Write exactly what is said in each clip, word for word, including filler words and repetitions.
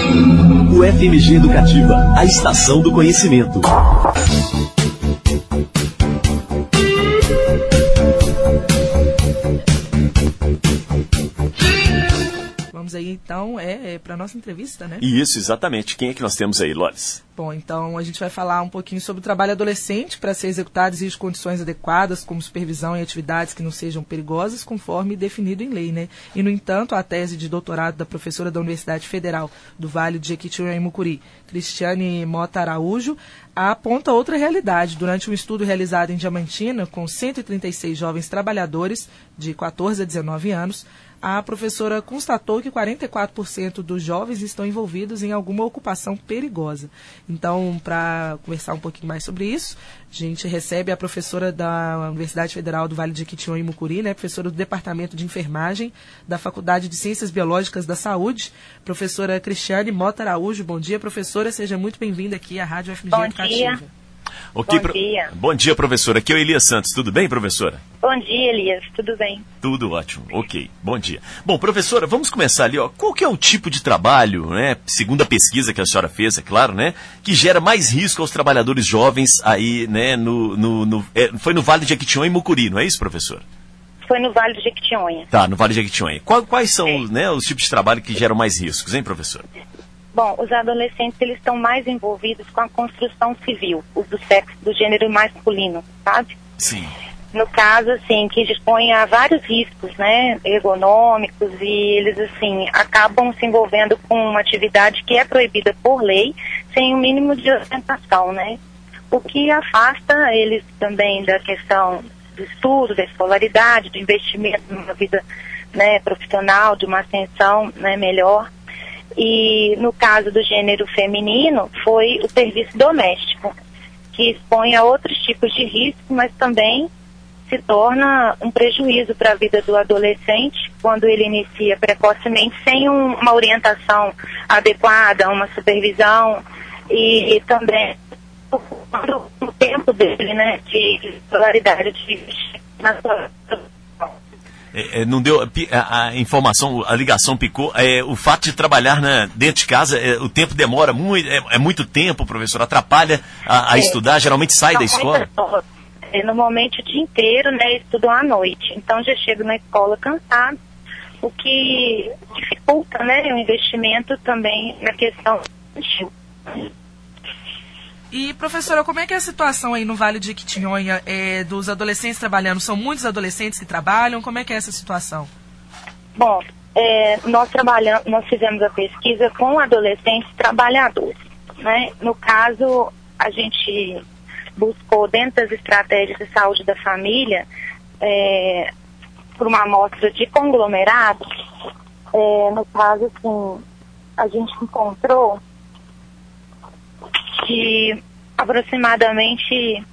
U F M G Educativa, a estação do conhecimento. Vamos aí, então, é, é para a nossa entrevista, né? Isso, exatamente. Quem é que nós temos aí, Lolis? Bom, então a gente vai falar um pouquinho sobre o trabalho adolescente para ser executado em condições adequadas, como supervisão e atividades que não sejam perigosas, conforme definido em lei, né? E, no entanto, a tese de doutorado da professora da Universidade Federal do Vale de Jequitinhonha e Mucuri, Cristiane Mota Araújo, aponta outra realidade. Durante um estudo realizado em Diamantina, com cento e trinta e seis jovens trabalhadores de quatorze a dezenove anos, a professora constatou que quarenta e quatro por cento dos jovens estão envolvidos em alguma ocupação perigosa. Então, para conversar um pouquinho mais sobre isso, a gente recebe a professora da Universidade Federal do Vale de Jequitinhonha e Mucuri, né, professora do Departamento de Enfermagem da Faculdade de Ciências Biológicas da Saúde, professora Cristiane Mota Araújo. Bom dia, professora. Seja muito bem-vinda aqui à Rádio U F M G Bom Educativa. Dia. Okay, Bom pro... dia. Bom dia, professora. Aqui é o Elias Santos. Tudo bem, professora? Bom dia, Elias. Tudo bem? Tudo ótimo. Ok. Bom dia. Bom, professora, vamos começar ali, ó. Qual que é o tipo de trabalho, né, segundo a pesquisa que a senhora fez, é claro, né, que gera mais risco aos trabalhadores jovens aí, né, no... no, no é, foi no Vale de Jequitinhonha e Mucuri, não é isso, professora? Foi no Vale de Jequitinhonha. Tá, no Vale de Jequitinhonha. Quais, quais são, é. né, os tipos de trabalho que geram mais riscos, hein, professora? Bom, os adolescentes, eles estão mais envolvidos com a construção civil, os do sexo, do gênero masculino, sabe? Sim. No caso, assim, que dispõe a vários riscos, né, ergonômicos, e eles, assim, acabam se envolvendo com uma atividade que é proibida por lei, sem o mínimo de ostentação, né? O que afasta eles também da questão do estudo, da escolaridade, do investimento numa vida, né, profissional, de uma ascensão, né, melhor. E no caso do gênero feminino, foi o serviço doméstico, que expõe a outros tipos de risco, mas também se torna um prejuízo para a vida do adolescente quando ele inicia precocemente sem um, uma orientação adequada, uma supervisão e, e também o tempo dele, né, de escolaridade, de na sua... É, não deu a, a informação, a ligação picou. É, o fato de trabalhar na, dentro de casa, é, o tempo demora muito, é, é muito tempo, professor, atrapalha a, a é, estudar, geralmente sai da escola. É, normalmente o dia inteiro, né, estudam à noite, então já chego na escola cansado, o que dificulta, né, o investimento também na questão infantil. E, professora, como é que é a situação aí no Vale de Jequitinhonha é, dos adolescentes trabalhando? São muitos adolescentes que trabalham? Como é que é essa situação? Bom, é, nós trabalhamos, nós fizemos a pesquisa com adolescentes trabalhadores, né? No caso, a gente buscou dentro das estratégias de saúde da família, é, por uma amostra de conglomerados, é, no caso, assim, a gente encontrou que aproximadamente,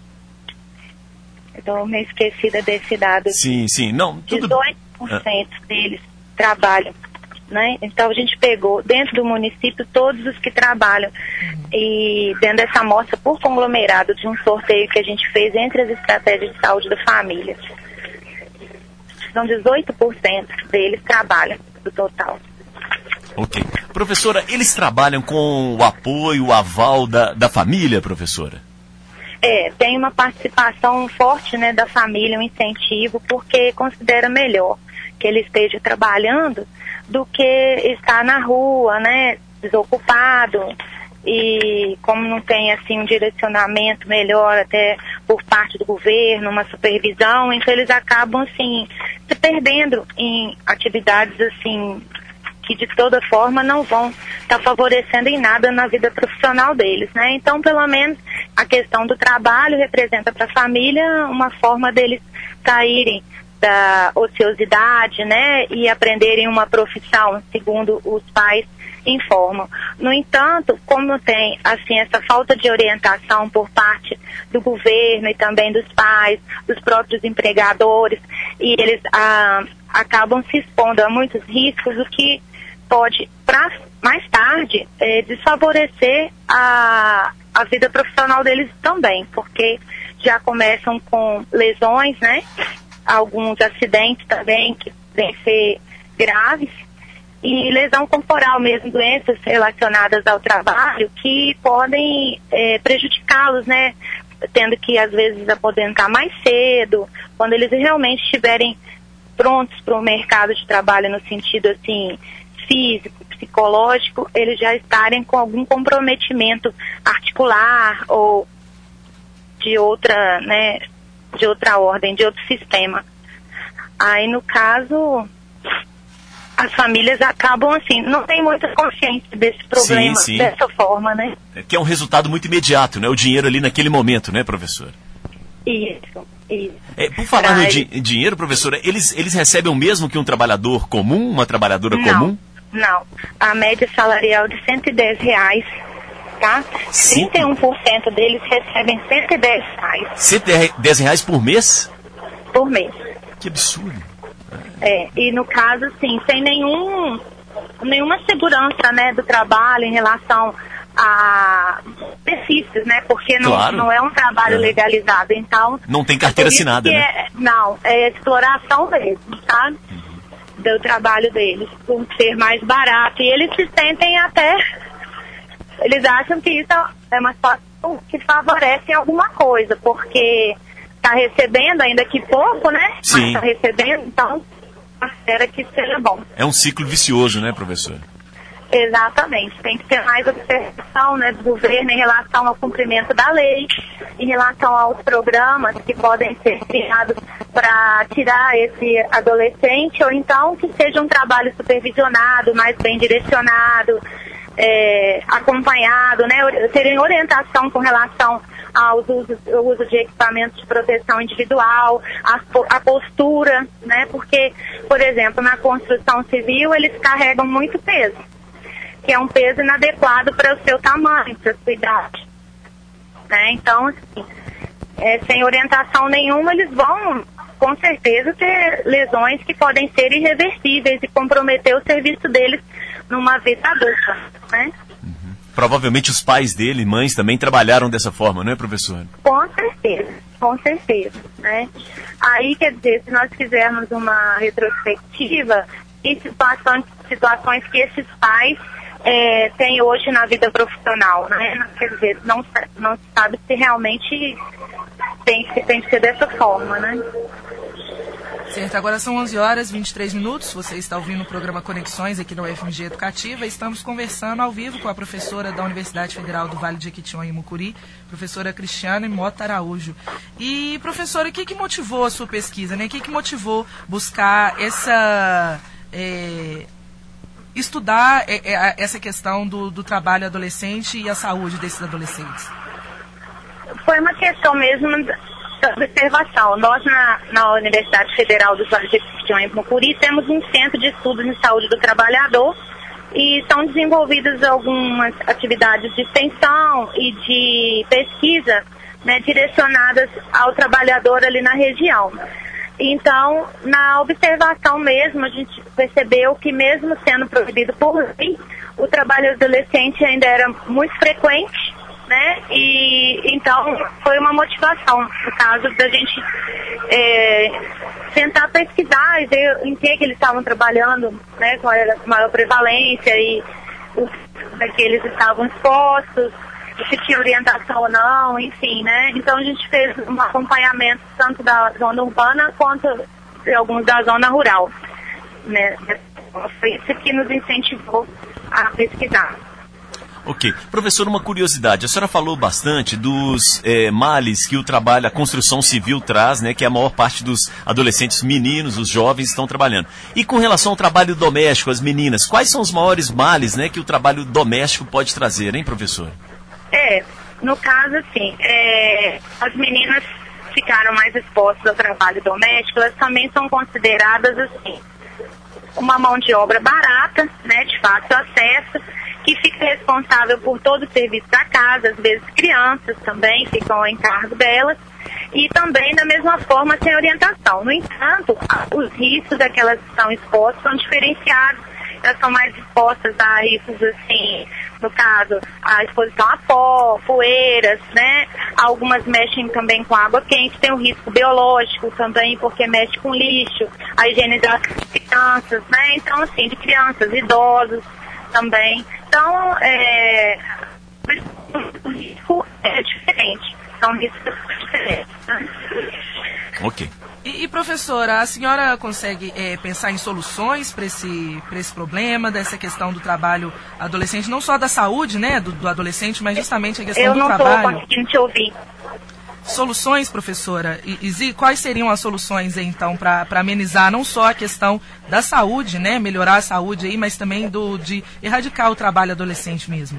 estou meio esquecida desse dado, sim, sim, não, tudo... dezoito por cento ah. deles trabalham, né? Então a gente pegou dentro do município todos os que trabalham uhum. e dentro dessa amostra por conglomerado de um sorteio que a gente fez entre as estratégias de saúde da família. Então dezoito por cento deles trabalham do total. Ok. Professora, eles trabalham com o apoio, o aval da, da família, professora? É, tem uma participação forte, né, da família, um incentivo, porque considera melhor que ele esteja trabalhando do que estar na rua, né, desocupado. E como não tem, assim, um direcionamento melhor até por parte do governo, uma supervisão, então eles acabam, assim, se perdendo em atividades, assim, que de toda forma não vão estar tá favorecendo em nada na vida profissional deles, né? Então, pelo menos, a questão do trabalho representa para a família uma forma deles saírem da ociosidade, né? E aprenderem uma profissão, segundo os pais informam. No entanto, como tem, assim, essa falta de orientação por parte do governo e também dos pais, dos próprios empregadores, e eles ah, acabam se expondo a muitos riscos, o que pode, pra, mais tarde, é, desfavorecer a, a vida profissional deles também, porque já começam com lesões, né? Alguns acidentes também que podem ser graves e lesão corporal mesmo, doenças relacionadas ao trabalho que podem é, prejudicá-los, né? Tendo que, às vezes, aposentar mais cedo, quando eles realmente estiverem prontos para o mercado de trabalho no sentido, assim, físico, psicológico, eles já estarem com algum comprometimento articular ou de outra, né, de outra ordem, de outro sistema. Aí, no caso, as famílias acabam assim, não tem muita consciência desse problema, sim, sim. dessa forma, né? É que é um resultado muito imediato, né? O dinheiro ali naquele momento, né, professor? Isso, isso. É, por falar Pra no di dinheiro, professora, eles, eles recebem o mesmo que um trabalhador comum, uma trabalhadora não, comum? Não, a média salarial de cento e dez reais, tá? Sim. trinta e um por cento deles recebem cento e dez reais. cento e dez reais por mês? Por mês. Que absurdo. É, e no caso, assim, sem nenhum, nenhuma segurança, né, do trabalho em relação a benefícios, né, porque não, claro. não é um trabalho é. legalizado, então... Não tem carteira assinada, né? É, não, é exploração mesmo, sabe? Uhum. Do trabalho deles, por ser mais barato, e eles se sentem até... Eles acham que isso é uma situação que favorece alguma coisa, porque está recebendo, ainda que pouco, né? Sim. Mas está recebendo, então... espera que seja bom. É um ciclo vicioso, né, professor? Exatamente. Tem que ter mais observação, né, do governo em relação ao cumprimento da lei, em relação aos programas que podem ser criados para tirar esse adolescente, ou então que seja um trabalho supervisionado, mais bem direcionado, é, acompanhado, né, terem orientação com relação ao uso, ao uso de equipamentos de proteção individual, a, a postura, né? Porque, por exemplo, na construção civil eles carregam muito peso, que é um peso inadequado para o seu tamanho, para a sua idade. Né? Então, assim, é, sem orientação nenhuma, eles vão, com certeza, ter lesões que podem ser irreversíveis e comprometer o serviço deles numa vida adulta, né? Provavelmente os pais dele, mães, também trabalharam dessa forma, não é, professor? Com certeza, com certeza, né? Aí, quer dizer, se nós fizermos uma retrospectiva em situações, situações que esses pais é, têm hoje na vida profissional, né? Quer dizer, não, não se sabe se realmente tem, se tem que ser dessa forma, né? Certo, agora são onze horas e vinte e três minutos, você está ouvindo o programa Conexões aqui na U F M G Educativa. Estamos conversando ao vivo com a professora da Universidade Federal do Vale de Jequitinhonha e Mucuri, professora Cristiane Mota Araújo. E, professora, o que, que motivou a sua pesquisa, né? O que, que motivou buscar essa... É, estudar é, é, essa questão do, do trabalho adolescente e a saúde desses adolescentes? Foi uma questão mesmo... observação. Nós, na, na Universidade Federal do Vale de Jequitinhonha e Mucuri, temos um centro de estudos em saúde do trabalhador e são desenvolvidas algumas atividades de extensão e de pesquisa, né, direcionadas ao trabalhador ali na região. Então, na observação mesmo, a gente percebeu que mesmo sendo proibido por lei, o trabalho adolescente ainda era muito frequente, né? E então foi uma motivação, no caso da gente é, tentar pesquisar e ver em que, que eles estavam trabalhando, né? Qual era a maior prevalência e o que eles estavam expostos, se tinha orientação ou não, enfim, né? Então a gente fez um acompanhamento tanto da zona urbana quanto de alguns da zona rural, né? Foi isso que nos incentivou a pesquisar. Ok. Professor, uma curiosidade. A senhora falou bastante dos é, males que o trabalho, a construção civil traz, né? Que a maior parte dos adolescentes meninos, os jovens, estão trabalhando. E com relação ao trabalho doméstico, as meninas, quais são os maiores males, né, que o trabalho doméstico pode trazer, hein, professor? É, no caso, assim, é, as meninas ficaram mais expostas ao trabalho doméstico, elas também são consideradas, assim, uma mão de obra barata, né, de fácil acesso, que fica responsável por todo o serviço da casa, às vezes crianças também ficam ao encargo delas, e também da mesma forma sem orientação. No entanto, os riscos a que elas estão expostas são diferenciados, elas são mais expostas a riscos assim, no caso, a exposição a pó, poeiras, né? Algumas mexem também com água quente, tem um risco biológico também, porque mexe com lixo, a higienização crianças, né? Então, assim, de crianças, idosos também. Então, é, o risco é diferente. São riscos diferentes, né? Ok. E, e, professora, a senhora consegue é, pensar em soluções para esse, para esse problema, dessa questão do trabalho adolescente, não só da saúde, né, do, do adolescente, mas justamente a questão Eu do não trabalho? Eu não estou conseguindo te ouvir. Soluções, professora? E, e quais seriam as soluções, então, para amenizar não só a questão da saúde, né, melhorar a saúde, aí, mas também do, de erradicar o trabalho adolescente mesmo?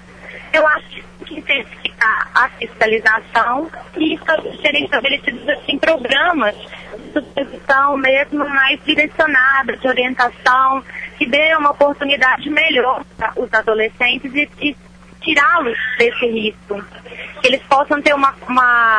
Eu acho que tem que intensificar a fiscalização e serem estabelecidos assim, programas de supervisão mesmo mais direcionados, de orientação, que dê uma oportunidade melhor para os adolescentes e, e tirá-los desse risco. Que eles possam ter uma, uma,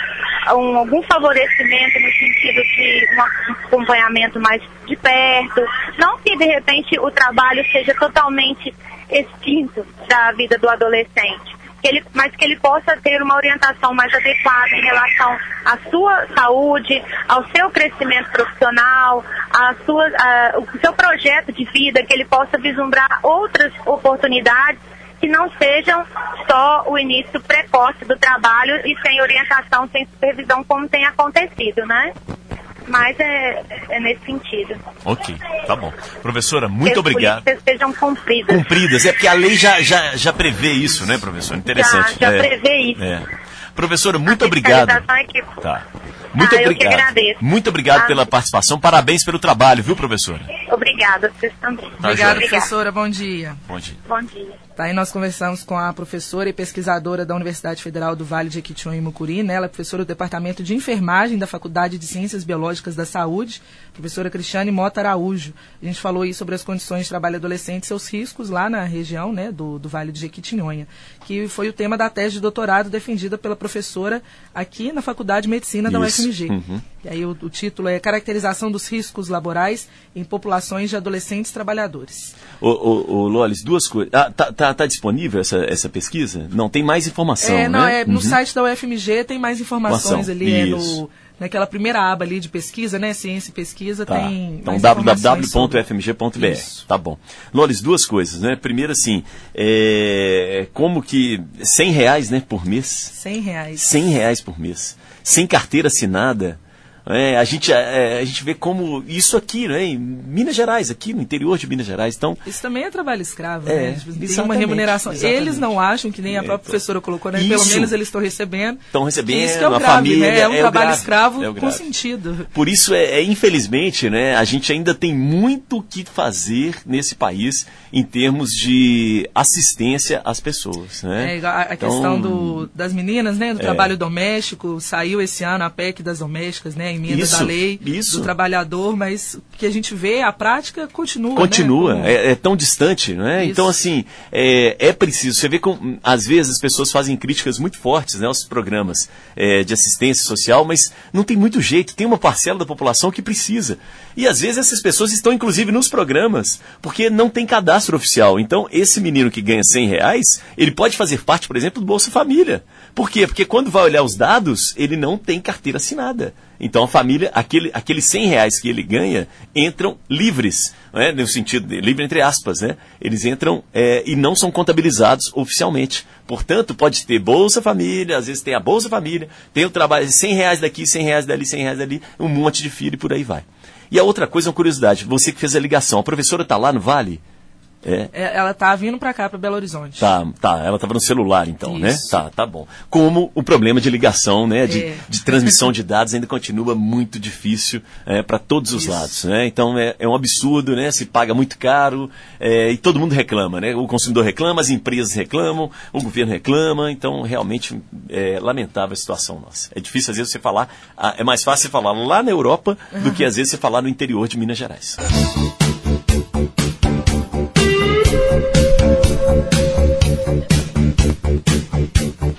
um, algum favorecimento no sentido de um acompanhamento mais de perto. Não que, de repente, o trabalho seja totalmente extinto da vida do adolescente, que ele, mas que ele possa ter uma orientação mais adequada em relação à sua saúde, ao seu crescimento profissional, à sua, a, o seu projeto de vida, que ele possa vislumbrar outras oportunidades que não sejam só o início precoce do trabalho e sem orientação, sem supervisão, como tem acontecido, né? Mas é, é nesse sentido. Ok, tá bom. Professora, muito obrigado. Que as políticas sejam cumpridas. Cumpridas, é porque a lei já, já, já prevê isso, né, professor? Interessante. Já, já é, prevê isso. É. Professora, muito a obrigado. É que... Tá. Muito ah, obrigado. Eu que agradeço. Muito obrigado ah, pela participação. Parabéns pelo trabalho, viu, professora? Obrigada, vocês também. Tá, Obrigada, professora. Bom dia. Bom dia. Bom dia. Tá, aí nós conversamos com a professora e pesquisadora da Universidade Federal do Vale de Jequitinhonha e Mucuri, né? Ela é professora do Departamento de Enfermagem da Faculdade de Ciências Biológicas da Saúde, professora Cristiane Mota Araújo. A gente falou aí sobre as condições de trabalho adolescente e seus riscos lá na região, né, do, do Vale de Jequitinhonha, que foi o tema da tese de doutorado defendida pela professora aqui na Faculdade de Medicina Isso. da U F M G. Uhum. E aí o, o título é Caracterização dos Riscos Laborais em Populações de Adolescentes Trabalhadores. Ô, ô, ô Lolis, duas coisas. Ah, tá, tá, tá disponível essa, essa pesquisa? Não, tem mais informação, é, não, né? É, no uhum. site da U F M G tem mais informações Informação. ali, é no, naquela primeira aba ali de pesquisa, né? Ciência e pesquisa, tá. tem Então, w w w ponto f m g ponto b r. Isso. Tá bom. Lolis, duas coisas, né? Primeiro, assim, é, como que cem reais, né, por mês? cem reais. cem reais por mês. Sem carteira assinada. É, a, gente, é, a gente vê como isso aqui, né, em Minas Gerais, aqui no interior de Minas Gerais. Então, isso também é trabalho escravo, é, né? Tem uma remuneração. Exatamente. Eles não acham, que nem a própria é, então, professora colocou, né? Isso. Pelo menos eles estão recebendo. Estão recebendo, isso que é o a grave, família. Né? É um é trabalho grave, escravo é com sentido. Por isso, é, é, infelizmente, né, a gente ainda tem muito o que fazer nesse país em termos de assistência às pessoas. Né? É, a, a então, questão do, das meninas, né, do é. trabalho doméstico, saiu esse ano a P E C das domésticas, né, a emenda isso, da lei isso. do trabalhador, mas o que a gente vê, a prática continua. Continua, né? é, é tão distante, né? Então, assim, é, é preciso, você vê como, às vezes, as pessoas fazem críticas muito fortes, né, aos programas é, de assistência social, mas não tem muito jeito, tem uma parcela da população que precisa. E, às vezes, essas pessoas estão, inclusive, nos programas, porque não tem cadastro oficial. Então, esse menino que ganha cem reais, ele pode fazer parte, por exemplo, do Bolsa Família. Por quê? Porque quando vai olhar os dados, ele não tem carteira assinada. Então, a família, aquele, aqueles cem reais que ele ganha, entram livres, né? No sentido de livre entre aspas, né? Eles entram é, e não são contabilizados oficialmente. Portanto, pode ter Bolsa Família, às vezes tem a Bolsa Família, tem o trabalho de cem reais daqui, cem reais dali, cem reais dali, um monte de filho e por aí vai. E a outra coisa, uma curiosidade, você que fez a ligação, a professora está lá no Vale? É. Ela tá vindo para cá, para Belo Horizonte. Tá, tá. Ela estava no celular, então, Isso. né? Tá, tá bom. Como o problema de ligação, né? De, é. de transmissão de dados ainda continua muito difícil é, para todos os Isso. lados, né? Então é, é um absurdo, né? Se paga muito caro é, e todo mundo reclama, né? O consumidor reclama, as empresas reclamam, o governo reclama. Então, realmente, é lamentável a situação nossa. É difícil, às vezes, você falar... É mais fácil você falar lá na Europa do que, às vezes, você falar no interior de Minas Gerais.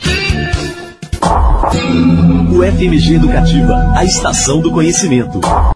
U F M G Educativa, a estação do conhecimento.